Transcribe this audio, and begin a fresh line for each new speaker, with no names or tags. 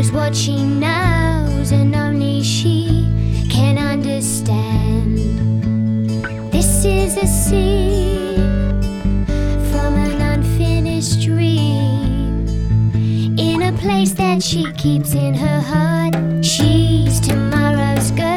knows what she knows, and only she can understand. This is a scene from an unfinished dream, in a place that she keeps in her heart. She's tomorrow's girl.